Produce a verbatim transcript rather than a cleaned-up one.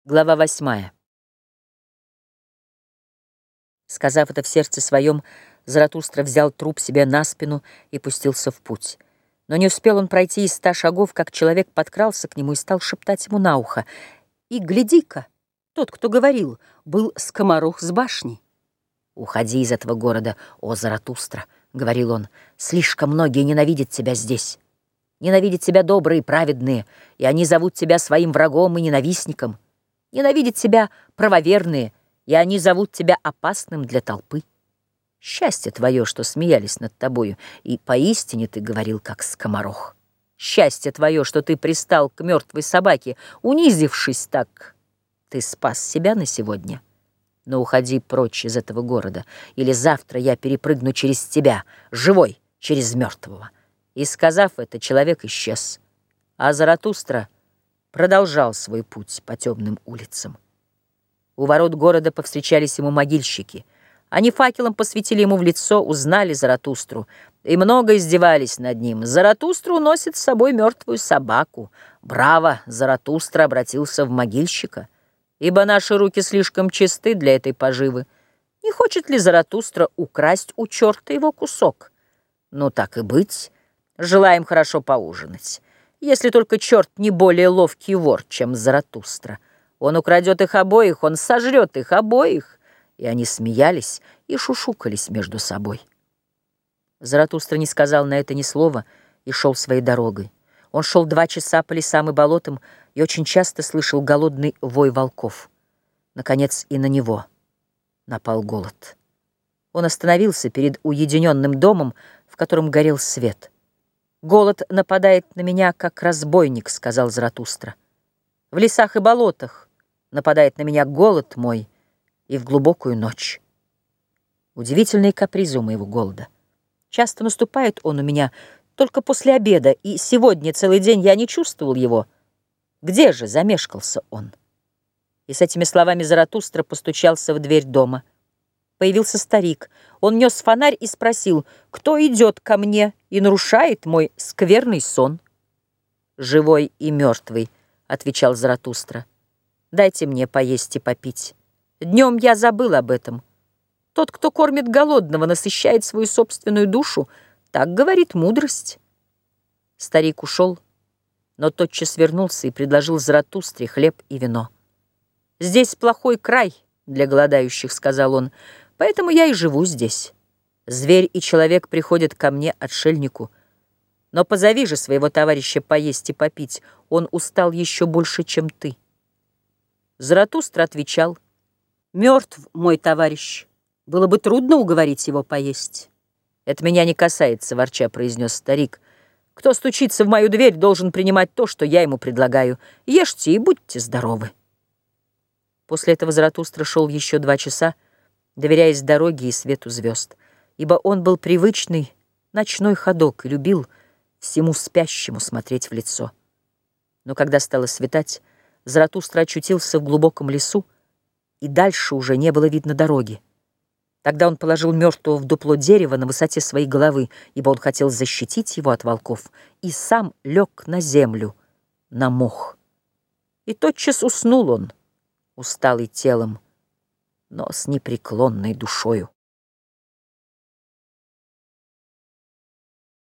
Глава восьмая. Сказав это в сердце своем, Заратустра взял труп себе на спину и пустился в путь. Но не успел он пройти и ста шагов, как человек подкрался к нему и стал шептать ему на ухо. И гляди-ка, тот, кто говорил, был скоморох с башни. «Уходи из этого города, о Заратустра», — говорил он, — «слишком многие ненавидят тебя здесь. Ненавидят тебя добрые и праведные, и они зовут тебя своим врагом и ненавистником. Ненавидят тебя правоверные, и они зовут тебя опасным для толпы. Счастье твое, что смеялись над тобою, и поистине ты говорил, как скоморох. Счастье твое, что ты пристал к мертвой собаке, унизившись так. Ты спас себя на сегодня. Но уходи прочь из этого города, или завтра я перепрыгну через тебя, живой, через мертвого». И, сказав это, человек исчез, а Заратустра продолжал свой путь по темным улицам. У ворот города повстречались ему могильщики. Они факелом посветили ему в лицо, узнали Заратустру и много издевались над ним. Заратустру уносит с собой мертвую собаку. Браво! Заратустра обратился в могильщика, ибо наши руки слишком чисты для этой поживы. Не хочет ли Заратустра украсть у черта его кусок? Ну, так и быть, желаем хорошо поужинать. Если только черт не более ловкий вор, чем Заратустра. Он украдет их обоих, он сожрет их обоих. И они смеялись и шушукались между собой. Заратустра не сказал на это ни слова и шел своей дорогой. Он шел два часа по лесам и болотам и очень часто слышал голодный вой волков. Наконец и на него напал голод. Он остановился перед уединенным домом, в котором горел свет. «Голод нападает на меня, как разбойник», — сказал Заратустра. «В лесах и болотах нападает на меня голод мой и в глубокую ночь». Удивительные капризы у моего голода. Часто наступает он у меня только после обеда, и сегодня целый день я не чувствовал его. Где же замешкался он? И с этими словами Заратустра постучался в дверь дома. Появился старик. Он нес фонарь и спросил, кто идет ко мне и нарушает мой скверный сон. «Живой и мертвый», — отвечал Заратустра. «Дайте мне поесть и попить. Днем я забыл об этом. Тот, кто кормит голодного, насыщает свою собственную душу. Так говорит мудрость». Старик ушел, но тотчас вернулся и предложил Заратустре хлеб и вино. «Здесь плохой край для голодающих», — сказал он, — «поэтому я и живу здесь. Зверь и человек приходят ко мне, отшельнику. Но позови же своего товарища поесть и попить, он устал еще больше, чем ты». Заратустра отвечал: «Мертв мой товарищ, было бы трудно уговорить его поесть». «Это меня не касается», — ворча произнес старик. «Кто стучится в мою дверь, должен принимать то, что я ему предлагаю. Ешьте и будьте здоровы». После этого Заратустра шел еще два часа, доверяясь дороге и свету звезд, ибо он был привычный ночной ходок и любил всему спящему смотреть в лицо. Но когда стало светать, Заратустра очутился в глубоком лесу, и дальше уже не было видно дороги. Тогда он положил мертвого в дупло дерева на высоте своей головы, ибо он хотел защитить его от волков, и сам лег на землю, на мох. И тотчас уснул он, усталый телом, но с непреклонной душою.